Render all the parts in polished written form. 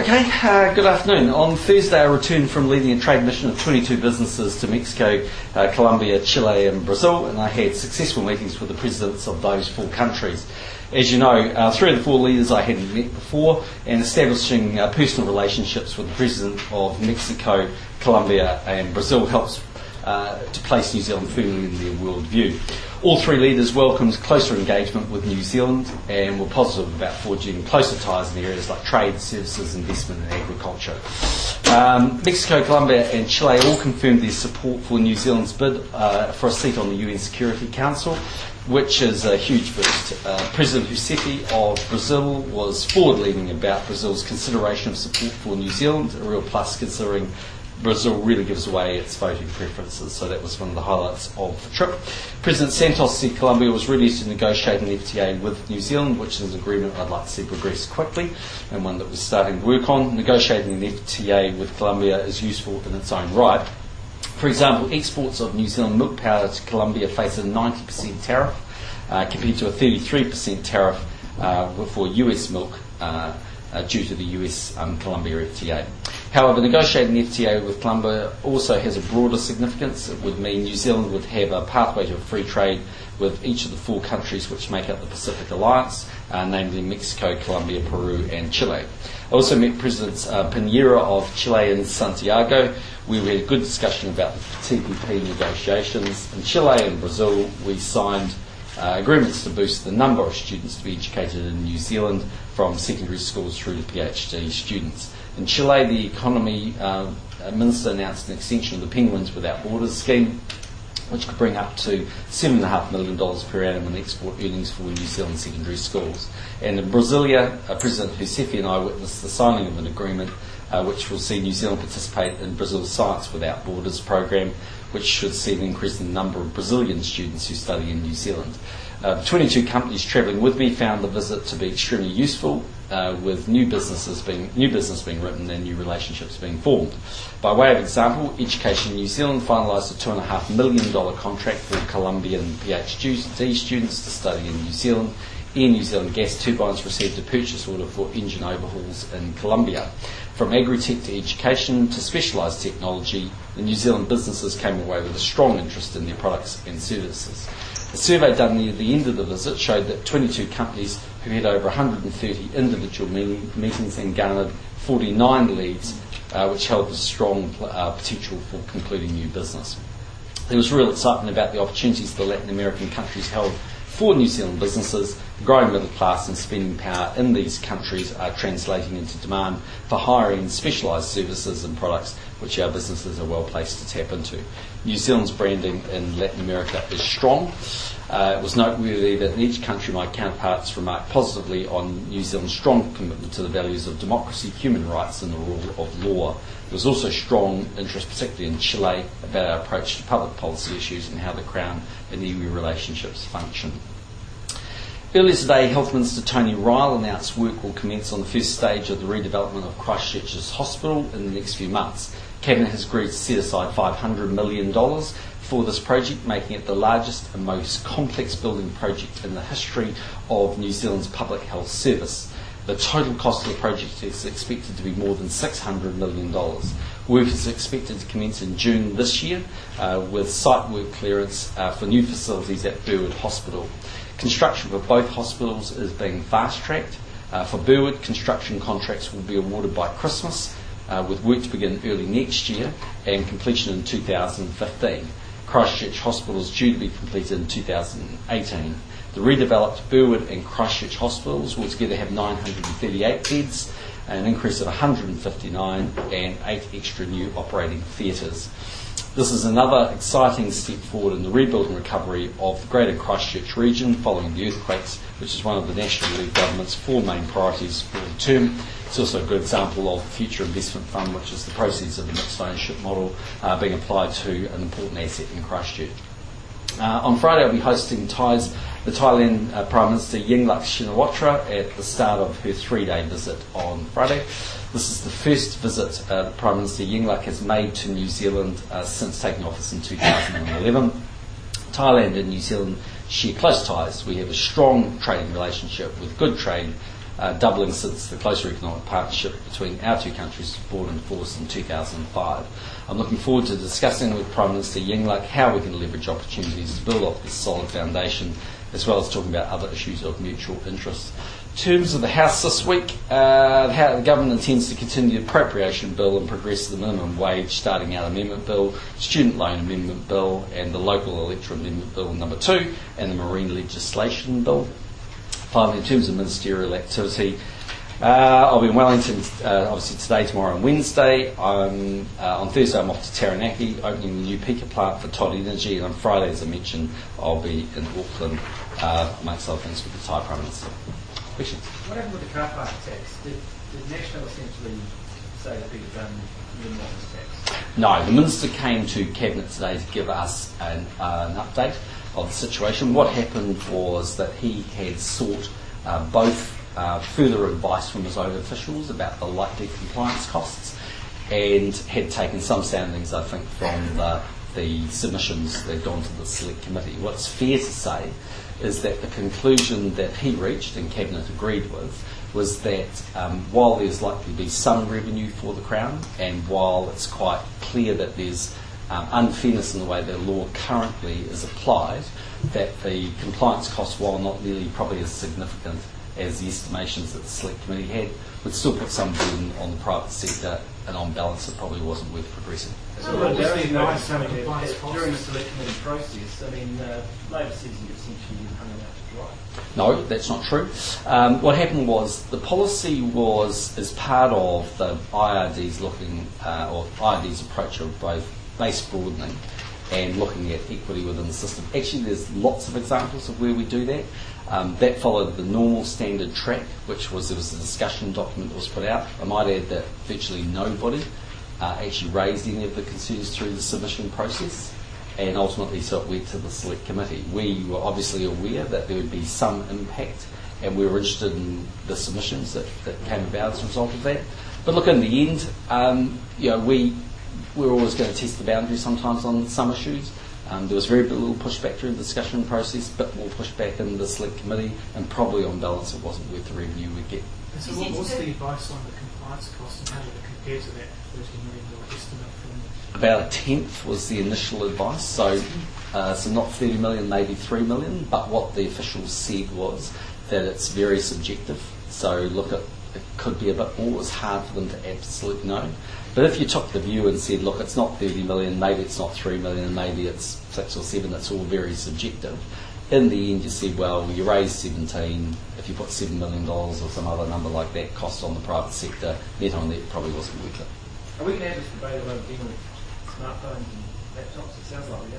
Okay, good afternoon. On Thursday I returned from leading a trade mission of 22 businesses to Mexico, Colombia, Chile and Brazil, and I had successful meetings with the presidents of those four countries. As you know, three of the four leaders I hadn't met before, and establishing personal relationships with the President of Mexico, Colombia and Brazil helps to place New Zealand firmly in their world view. All three leaders welcomed closer engagement with New Zealand and were positive about forging closer ties in areas like trade, services, investment and agriculture. Mexico, Colombia and Chile all confirmed their support for New Zealand's bid for a seat on the UN Security Council, which is a huge boost. President Rousseff of Brazil was forward-leaning about Brazil's consideration of support for New Zealand, a real plus considering Brazil really gives away its voting preferences, so that was one of the highlights of the trip. President Santos said Colombia was ready to negotiate an FTA with New Zealand, which is an agreement I'd like to see progress quickly and one that we're starting to work on. Negotiating an FTA with Colombia is useful in its own right. For example, exports of New Zealand milk powder to Colombia face a 90% tariff compared to a 33% tariff for US milk due to the US-Colombia FTA. However, negotiating an FTA with Colombia also has a broader significance. It would mean New Zealand would have a pathway to free trade with each of the four countries which make up the Pacific Alliance, namely Mexico, Colombia, Peru and Chile. I also met Presidents Piñera of Chile and Santiago, where we had a good discussion about the TPP negotiations. In Chile and Brazil, we signed agreements to boost the number of students to be educated in New Zealand from secondary schools through to PhD students. In Chile, the economy minister announced an extension of the Penguins Without Borders scheme, which could bring up to $7.5 million per annum in export earnings for New Zealand secondary schools. And in Brasilia, President Rousseff and I witnessed the signing of an agreement which will see New Zealand participate in Brazil's Science Without Borders program, which should see an increase in the number of Brazilian students who study in New Zealand. 22 companies travelling with me found the visit to be extremely useful, with new business being written and new relationships being formed. By way of example, Education New Zealand finalised a $2.5 million contract for Colombian PhD students to study in New Zealand. Air New Zealand Gas Turbines received a purchase order for engine overhauls in Colombia. From agri-tech to education to specialised technology, the New Zealand businesses came away with a strong interest in their products and services. A survey done near the end of the visit showed that 22 companies who had over 130 individual meetings and garnered 49 leads, which held a strong potential for concluding new business. There was real excitement about the opportunities the Latin American countries held for New Zealand businesses. The growing middle class and spending power in these countries are translating into demand for hiring specialised services and products which our businesses are well placed to tap into. New Zealand's branding in Latin America is strong. It was noteworthy that in each country my counterparts remarked positively on New Zealand's strong commitment to the values of democracy, human rights and the rule of law. There was also strong interest, particularly in Chile, about our approach to public policy issues and how the Crown and iwi relationships function. Earlier today, Health Minister Tony Ryall announced work will commence on the first stage of the redevelopment of Christchurch's hospital in the next few months. Cabinet has agreed to set aside $500 million for this project, making it the largest and most complex building project in the history of New Zealand's public health service. The total cost of the project is expected to be more than $600 million. Work is expected to commence in June this year, with site work clearance for new facilities at Burwood Hospital. Construction for both hospitals is being fast-tracked. For Burwood, construction contracts will be awarded by Christmas, with work to begin early next year and completion in 2015. Christchurch Hospital is due to be completed in 2018. The redeveloped Burwood and Christchurch hospitals will together have 938 beds, an increase of 159 and 8 extra new operating theatres. This is another exciting step forward in the rebuild and recovery of the Greater Christchurch region following the earthquakes, which is one of the National League Government's 4 main priorities for the term. It's also a good example of the Future Investment Fund, which is the proceeds of the mixed ownership model being applied to an important asset in Christchurch. On Friday, I'll be hosting the Thailand Prime Minister Yingluck Shinawatra at the start of her 3-day visit on Friday. This is the first visit that Prime Minister Yingluck has made to New Zealand since taking office in 2011. Thailand and New Zealand share close ties. We have a strong trading relationship with good trade doubling since the closer economic partnership between our two countries was brought into force in 2005. I'm looking forward to discussing with Prime Minister Yingluck how we can leverage opportunities to build off this solid foundation, as well as talking about other issues of mutual interest. In terms of the House this week, the government intends to continue the appropriation bill and progress the minimum wage starting out amendment bill, student loan amendment bill, and the local electoral amendment bill number 2, and the marine legislation bill. Finally, in terms of ministerial activity, I'll be in Wellington obviously today, tomorrow and Wednesday. On Thursday I'm off to Taranaki, opening the new peaker plant for Todd Energy, and on Friday, as I mentioned, I'll be in Auckland, amongst other things, with the Thai Prime Minister. Questions? What happened with the car park tax? Did National essentially say that people don't minimize tax? No, the Minister came to Cabinet today to give us an update of the situation. What happened was that he had sought both further advice from his own officials about the likely compliance costs, and had taken some soundings, I think, from the submissions that had gone to the Select Committee. What's fair to say is that the conclusion that he reached and Cabinet agreed with was that while there's likely to be some revenue for the Crown, and while it's quite clear that there's unfairness in the way the law currently is applied, that the compliance costs, while not nearly probably as significant as the estimations that the Select Committee had, would still put some burden on the private sector, and on balance it probably wasn't worth progressing. So during the Select Committee process, I mean, Labor says you essentially hung it out to dry. No, that's not true. What happened was the policy was as part of the IRD's IRD's approach of both base broadening and looking at equity within the system. Actually, there's lots of examples of where we do that. That followed the normal standard track, which was there was a discussion document that was put out. I might add that virtually nobody actually raised any of the concerns through the submission process, and ultimately so it went to the Select Committee. We were obviously aware that there would be some impact, and we were interested in the submissions that came about as a result of that. But look, in the end, we're always going to test the boundary sometimes on some issues. There was very little pushback during the discussion process, but more pushback in the Select Committee, and probably on balance it wasn't worth the revenue we'd get. And so what was the advice on the compliance costs, and how did it compare to that $30 million estimate from About a tenth was the initial advice, so not 30 million, maybe 3 million, but what the officials said was that it's very subjective. So look, it could be a bit more. It was hard for them to absolutely know. But if you took the view and said, look, it's not 30 million, maybe it's not 3 million, maybe it's 6 or 7, it's all very subjective. In the end, you said, well, you raised 17, if you put $7 million or some other number like that, cost on the private sector, net on net probably wasn't worth it. Are we going to have this debate about dealing with smartphones and laptops? It sounds like we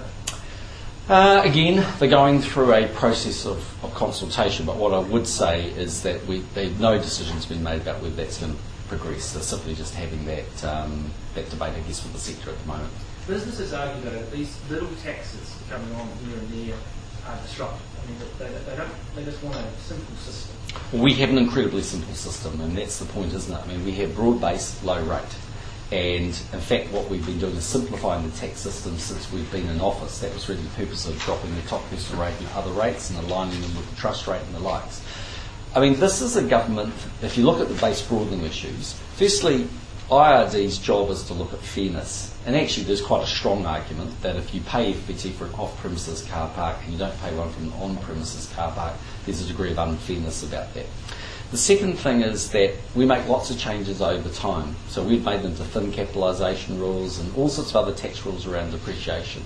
are. Again, they're going through a process of consultation, but what I would say is that no decision's been made about whether that's going to progress. They're simply just having that debate, I guess, with the sector at the moment. Businesses argue that these little taxes coming on here and there are disruptive. I mean, they just want a simple system. Well, we have an incredibly simple system, and that's the point, isn't it? I mean, we have broad-based, low rate. And in fact, what we've been doing is simplifying the tax system since we've been in office. That was really the purpose of dropping the top personal rate and other rates and aligning them with the trust rate and the likes. I mean, this is a government, if you look at the base broadening issues, firstly, IRD's job is to look at fairness. And actually, there's quite a strong argument that if you pay FBT for an off-premises car park and you don't pay one from an on-premises car park, there's a degree of unfairness about that. The second thing is that we make lots of changes over time. So we've made them to thin capitalisation rules and all sorts of other tax rules around depreciation.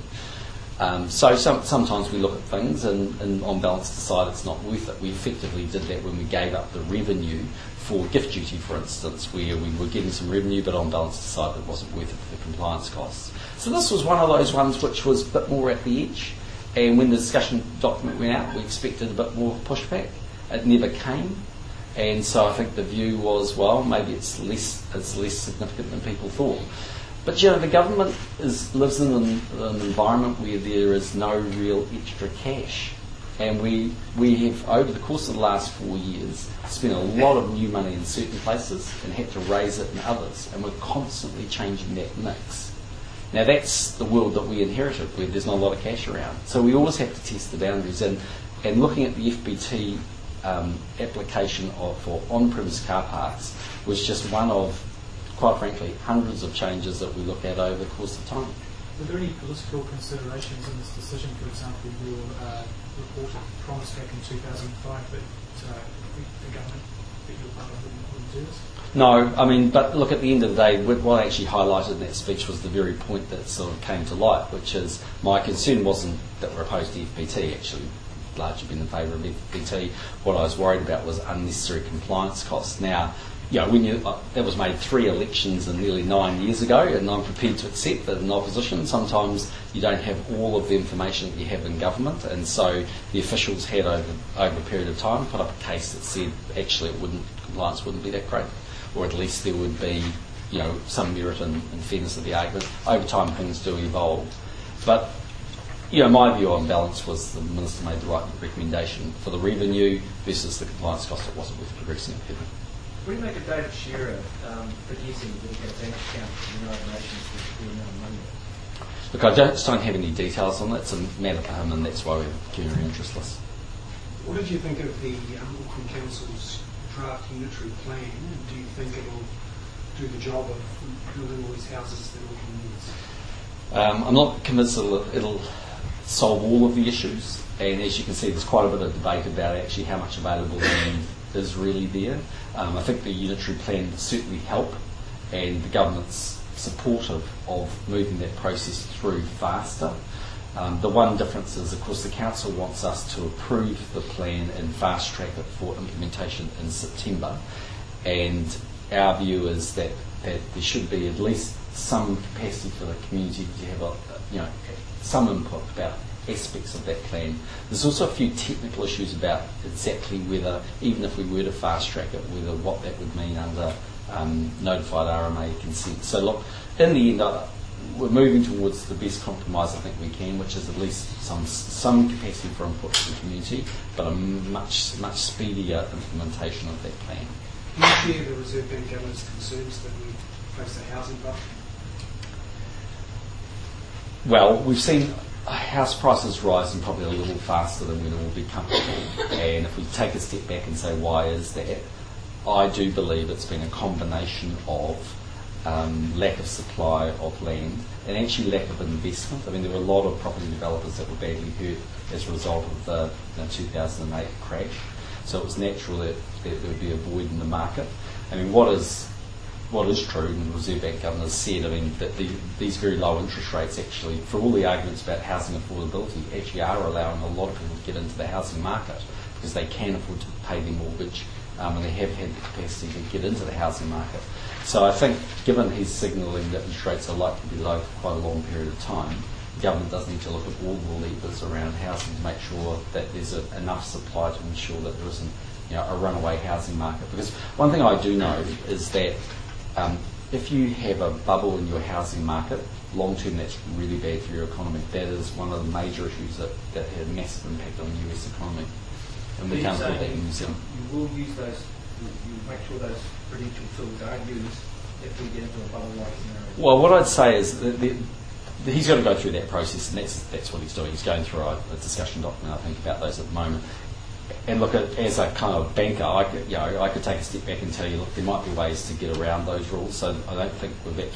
So sometimes we look at things and on balance decide it's not worth it. We effectively did that when we gave up the revenue for gift duty, for instance, where we were getting some revenue but on balance decided it wasn't worth it for the compliance costs. So this was one of those ones which was a bit more at the edge, and when the discussion document went out we expected a bit more pushback. It never came. And so I think the view was, well, maybe it's less significant than people thought. But the government lives in an environment where there is no real extra cash. And we have, over the course of the last 4 years, spent a lot of new money in certain places and had to raise it in others. And we're constantly changing that mix. Now that's the world that we inherited, where there's not a lot of cash around. So we always have to test the boundaries. And looking at the FBT application for on-premise car parks was just one of, quite frankly, hundreds of changes that we look at over the course of time. Were there any political considerations in this decision? For example, your reporter promised back in 2005 that the government that you were part of wouldn't do this? No, I mean, but look, at the end of the day, what I actually highlighted in that speech was the very point that sort of came to light, which is my concern wasn't that we're opposed to FBT, actually largely been in favour of FBT. What I was worried about was unnecessary compliance costs. Now, when that was made 3 elections and nearly 9 years ago, and I'm prepared to accept that in opposition, sometimes you don't have all of the information that you have in government, and so the officials had over a period of time put up a case that said actually compliance wouldn't be that great, or at least there would be some merit and fairness of the argument. Over time things do evolve. But my view on balance was the Minister made the right recommendation for the revenue versus the compliance cost. It wasn't worth progressing it. What do you make of David Shearer producing the bank account for the United Nations with the amount of money? Look, I just don't have any details on that. It's a matter for him, and that's why we're purely interestless. What did you think of the Auckland Council's draft unitary plan? And do you think it'll do the job of building all these houses that Auckland needs? I'm not convinced it'll solve all of the issues, and as you can see, there's quite a bit of debate about actually how much available land is really there. I think the unitary plan certainly help, and the government's supportive of moving that process through faster. The one difference is, of course, the council wants us to approve the plan and fast track it for implementation in September, and our view is that there should be at least some capacity for the community to have some input about aspects of that plan. There's also a few technical issues about exactly whether, even if we were to fast track it, what that would mean under notified RMA consent. So look, in the end, we're moving towards the best compromise I think we can, which is at least some capacity for input from the community, but a much speedier implementation of that plan. Do you share the Reserve Bank Governor's concerns that we face a housing bubble? Well, we've seen house prices rising probably a little faster than we'd all be comfortable, and if we take a step back and say why is that, I do believe it's been a combination of lack of supply of land and actually lack of investment. I mean, there were a lot of property developers that were badly hurt as a result of the 2008 crash, so it was natural that there would be a void in the market. I mean, what is true, and the Reserve Bank Governor has said, I mean, that these very low interest rates actually, for all the arguments about housing affordability, actually are allowing a lot of people to get into the housing market because they can afford to pay their mortgage and they have had the capacity to get into the housing market. So I think, given he's signalling that interest rates are likely to be low for quite a long period of time, the government does need to look at all the levers around housing to make sure that there's enough supply to ensure that there isn't a runaway housing market. Because one thing I do know is that if you have a bubble in your housing market, long term that's really bad for your economy. That is one of the major issues that had a massive impact on the US economy. And we can't afford that in New Zealand. You will use those, you make sure those prudential tools are used if we get into a bubble-like scenario. Well, what I'd say is that he's got to go through that process, and that's what he's doing. He's going through a discussion document, I think, about those at the moment. And look, as a kind of banker, I could take a step back and tell you, look, there might be ways to get around those rules. So I don't think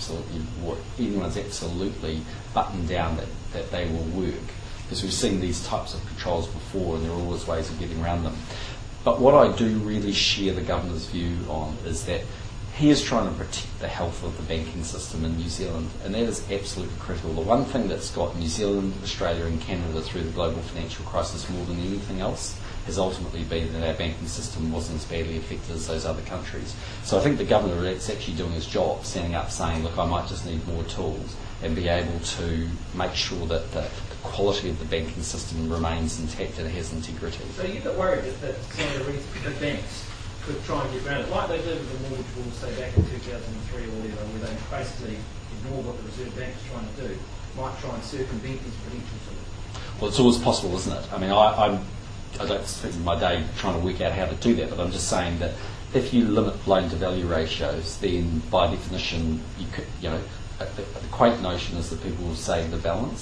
anyone's absolutely buttoned down that they will work, because we've seen these types of controls before, and there are always ways of getting around them. But what I do really share the Governor's view on is that he is trying to protect the health of the banking system in New Zealand, and that is absolutely critical. The one thing that's got New Zealand, Australia and Canada through the global financial crisis more than anything else has ultimately been that our banking system wasn't as badly affected as those other countries. So I think the Governor is actually doing his job, standing up saying, look, I might just need more tools, and be able to make sure that the quality of the banking system remains intact and has integrity. So you're not worried that some of the banks could try and get around it, like they did with the mortgage rules, say back in 2003 or whatever, where they basically ignore what the Reserve Bank is trying to do, might try and circumvent these prudential tools? Well, it's always possible, isn't it? I mean, I don't spend my day trying to work out how to do that, but I'm just saying that if you limit loan-to-value ratios, then by definition, you could, the quaint notion is that people will save the balance.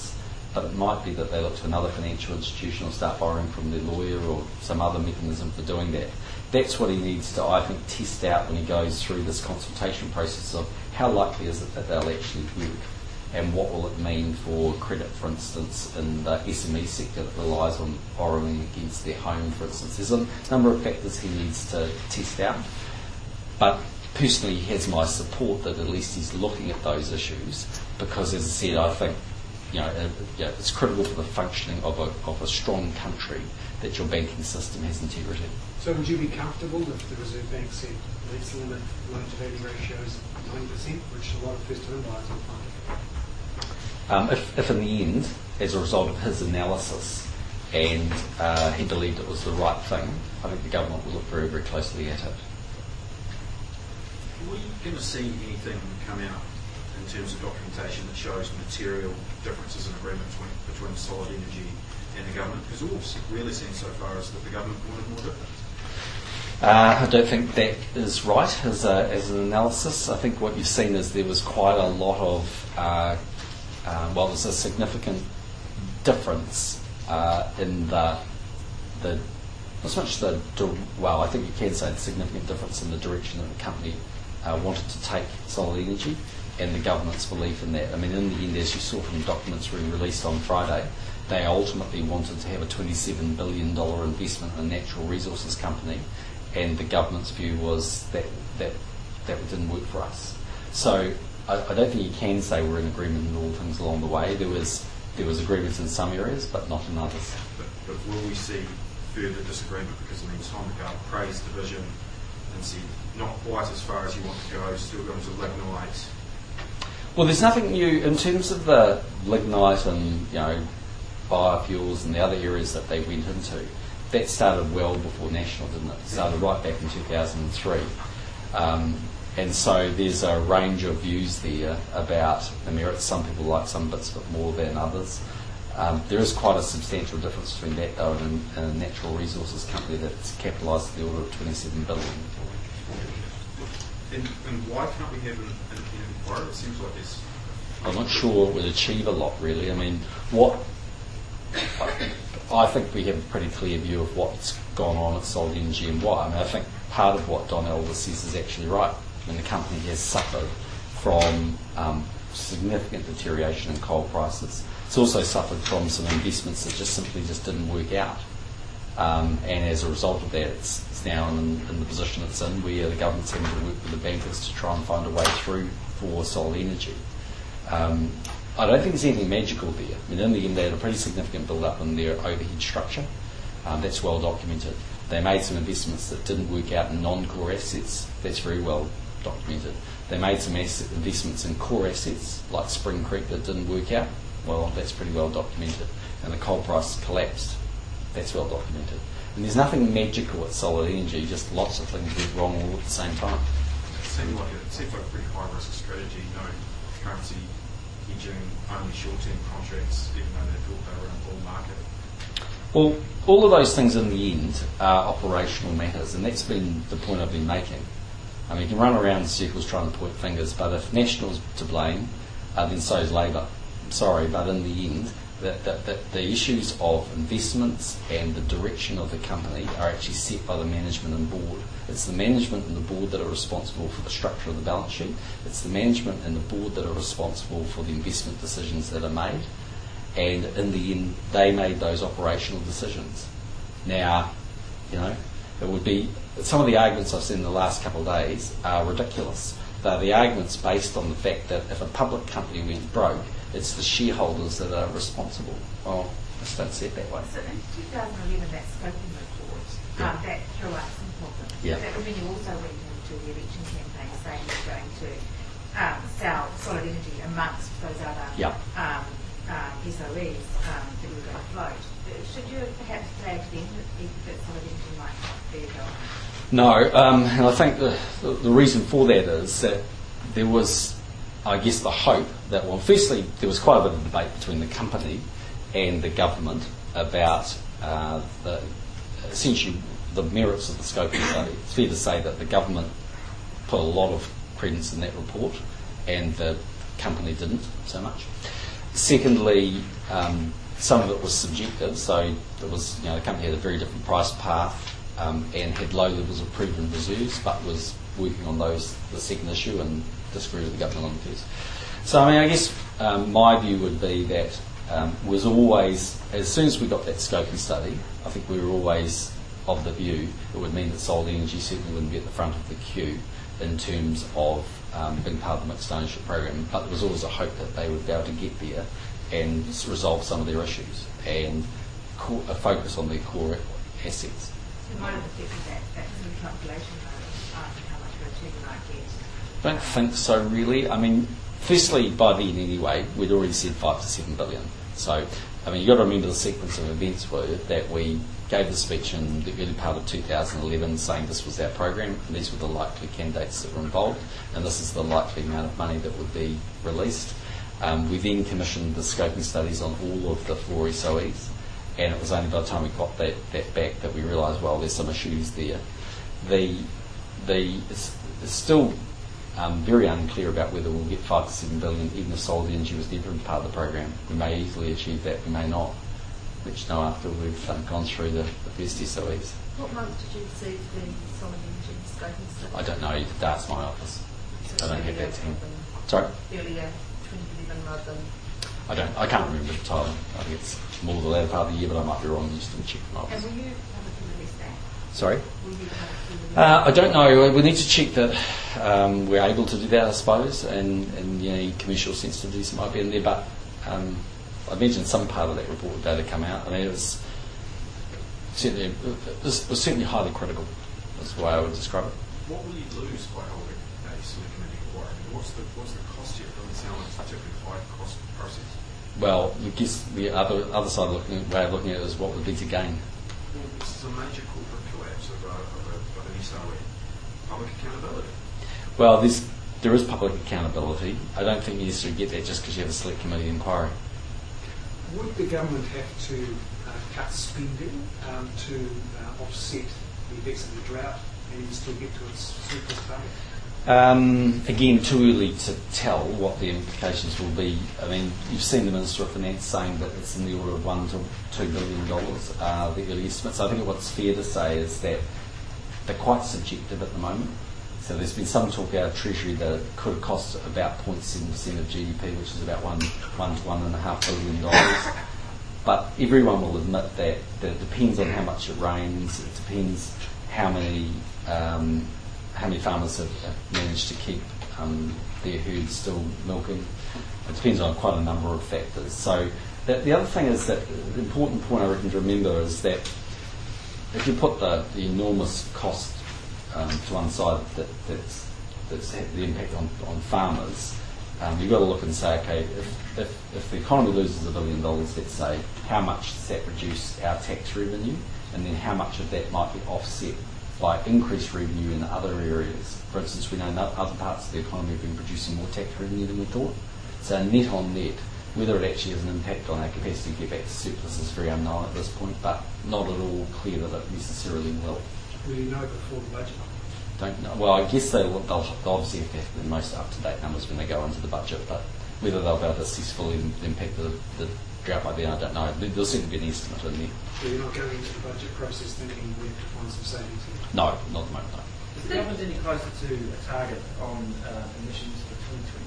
but it might be that they look to another financial institution or start borrowing from their lawyer or some other mechanism for doing that. That's what he needs to, I think, test out when he goes through this consultation process of how likely is it that they'll actually work, and what will it mean for credit, for instance, in the SME sector that relies on borrowing against their home, for instance. There's a number of factors he needs to test out, but personally he has my support that at least he's looking at those issues, because, as I said, I think it's critical for the functioning of a strong country that your banking system has integrity. So would you be comfortable if the Reserve Bank said let's limit loan-to-value ratios 90%, which a lot of first-time buyers will find? If in the end, as a result of his analysis, and he believed it was the right thing, I think the government will look very, very closely at it. Are we going to see anything come out in terms of documentation that shows material differences in agreement between Solid Energy and the government? Because all we've really seen so far is that the government wanted more difference. I don't think that is right as an analysis. I think what you've seen is there was quite a lot of, there's a significant difference in I think you can say the significant difference in the direction that the company wanted to take Solid Energy and the government's belief in that. I mean, in the end, as you saw from the documents we released on Friday, they ultimately wanted to have a $27 billion investment in a natural resources company, and the government's view was that didn't work for us. So I don't think you can say we're in agreement in all things along the way. There was agreement in some areas, but not in others. But will we see further disagreement? Because I mean, Tom McGuff praised the vision and said not quite as far as you want to go, still going to lignite. Well, there's nothing new in terms of the lignite and biofuels and the other areas that they went into. That started well before National, didn't it? It started right back in 2003. And so there's a range of views there about the merits. Some people like some bits of it more than others. There is quite a substantial difference between that, though, and a natural resources company that's capitalised to the order of $27 billion. And why can't we have an inquiry? It seems like it's... I'm not sure it would achieve a lot, really. I mean, I think we have a pretty clear view of what's gone on at Solid Energy and why. I mean, I think part of what Don Elder says is actually right. I mean, the company has suffered from significant deterioration in coal prices. It's also suffered from some investments that just didn't work out. And as a result of that, it's now in the position it's in, where the government's having to work with the bankers to try and find a way through for Solid Energy. I don't think there's anything magical there. I mean, in the end, they had a pretty significant build-up in their overhead structure. That's well documented. They made some investments that didn't work out in non-core assets. That's very well documented. They made some investments in core assets, like Spring Creek, that didn't work out. Well, that's pretty well documented. And the coal price collapsed. That's well documented. And there's nothing magical at Solid Energy, just lots of things went wrong all at the same time. It seems like a pretty high-risk strategy, no currency hedging, only short-term contracts, even though they thought they were in a bull market. Well, all of those things in the end are operational matters, and that's been the point I've been making. I mean, you can run around in circles trying to point fingers, but if National's to blame, then so is Labor. I'm sorry, but in the end, the issues of investments and the direction of the company are actually set by the management and board. It's the management and the board that are responsible for the structure of the balance sheet. It's the management and the board that are responsible for the investment decisions that are made. And in the end, they made those operational decisions. Now, it would be, some of the arguments I've seen in the last couple of days are ridiculous. They're the arguments based on the fact that if a public company went broke, it's the shareholders that are responsible. Well, I just don't see it that way. So in 2011, that scoping report, that threw up some problems. Yeah. That when you also went into the election campaign saying you're going to sell Solid Energy amongst those other SOEs that you were going to float. Should you perhaps flag then that Solid Energy might not be going? No, and I think the reason for that is that there was, I guess, the hope that, well, firstly, there was quite a bit of debate between the company and the government about essentially the merits of the scoping study. It's fair to say that the government put a lot of credence in that report and the company didn't so much. Secondly, some of it was subjective, so there was, the company had a very different price path and had low levels of proven reserves, but was working on the second issue, and disagreed with the government on the first. So, I guess my view would be that was always, as soon as we got that scoping study, I think we were always of the view it would mean that Solid Energy certainly wouldn't be at the front of the queue in terms of being part of the mixed ownership program, but there was always a hope that they would be able to get there and resolve some of their issues and focus on their core assets. So might have affected that sort of calculation though, how much return you might get? I don't think so, really. I mean, firstly, by then anyway, we'd already said 5 to 7 billion. So, you've got to remember the sequence of events were that we gave the speech in the early part of 2011 saying this was our program, and these were the likely candidates that were involved, and this is the likely amount of money that would be released. We then commissioned the scoping studies on all of the 4 SOEs, and it was only by the time we got that back that we realised, well, there's some issues there. It's still very unclear about whether we'll get 5 to 7 billion, even if Solid Energy was never part of the program. We may easily achieve that, we may not. Which know after we've gone through the first SOEs. What month did you receive the Solid Energy scoping study? I don't know, you could ask my office. So I don't have that team. than- Sorry? Earlier 2011 rather than... I can't remember the time. I think it's more the latter part of the year, but I might be wrong. Just to check my And office. will you publicly release that? Sorry? Will you publicly release I don't know. We need to check that we're able to do that, I suppose, and commercial sensitivities might be in there, but I imagine some part of that report would better come out. It was certainly highly critical, is the way I would describe it. What will you lose by holding a select committee inquiry? What's the cost here? It doesn't sound like it's a particularly high cost process. Well, I guess the other side way of looking at it is what would be to gain. Well, this is a major corporate collapse of an SOE. Public accountability. Well, there is public accountability. I don't think you necessarily get that just because you have a select committee inquiry. Would the government have to cut spending to offset the effects of the drought and still get to its surplus target? Again, too early to tell what the implications will be. You've seen the Minister of Finance saying that it's in the order of $1 to $2 billion, the early estimates. I think what's fair to say is that they're quite subjective at the moment. So there's been some talk out of Treasury that it could cost about 0.7% of GDP, which is about $1 to $1.5 billion. But everyone will admit that it depends on how much it rains. It depends how many farmers have managed to keep their herds still milking. It depends on quite a number of factors. So the other thing is that the important point I reckon to remember is that if you put the enormous cost to one side that's had the impact on farmers, you've got to look and say, okay, if the economy loses $1 billion, let's say, how much does that reduce our tax revenue, and then how much of that might be offset by increased revenue in other areas. For instance, we know other parts of the economy have been producing more tax revenue than we thought. So net on net, whether it actually has an impact on our capacity to get back to surplus is very unknown at this point, but not at all clear that it necessarily will. Will you know before the budget? Don't know. Well, I guess they'll obviously have to have the most up-to-date numbers when they go into the budget, but whether they'll be able to assess fully the impact of the drought by then, I don't know. There'll certainly be an estimate in there. So you're not going into the budget process thinking we have to find some savings here? No, not at the moment, no. Is the government any closer to a target on emissions for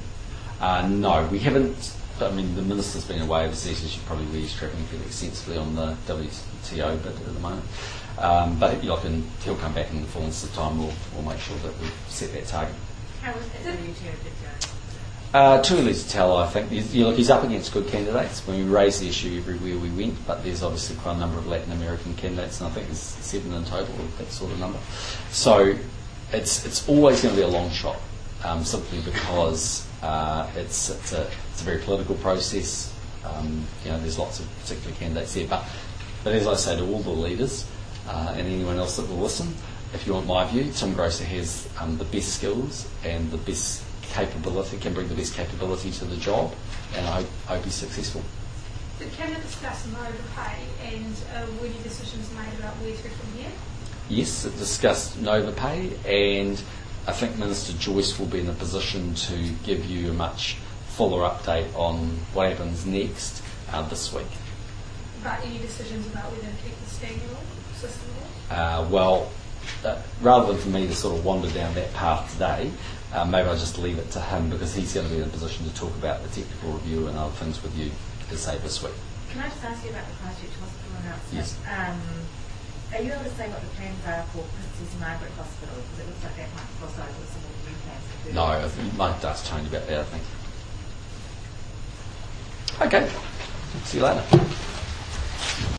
2020? No, we haven't. The Minister's been away overseas, as you probably be tracking fairly extensively on the WTO bit at the moment. But he'll come back in the fullness of time. We'll make sure that we set that target. How was that WTO bid going? Too early to tell, I think. He's up against good candidates. When we raised the issue everywhere we went, but there's obviously quite a number of Latin American candidates, and I think there's 7 in total, that sort of number. So it's always going to be a long shot, simply because it's a very political process. There's lots of particular candidates there. But as I say to all the leaders and anyone else that will listen, if you want my view, Tim Grosser has the best skills and the best capability, can bring the best capability to the job, and I hope he's successful. The Cabinet discussed Nova Pay, and were any decisions made about where to from here? Yes, it discussed Nova Pay, and I think Minister Joyce will be in a position to give you a much fuller update on what happens next this week. But any decisions about whether to keep the standing system rather than for me to sort of wander down that path today, maybe I'll just leave it to him because he's going to be in a position to talk about the technical review and other things with you, to say, this week. Can I just ask you about the Christchurch Hospital announcement? Yes. Are you able to say what the plans are for Princess Margaret Hospital? Because it looks like that might cross over with some of the new plans. No, you might ask Tony about that, I think. Okay. See you later.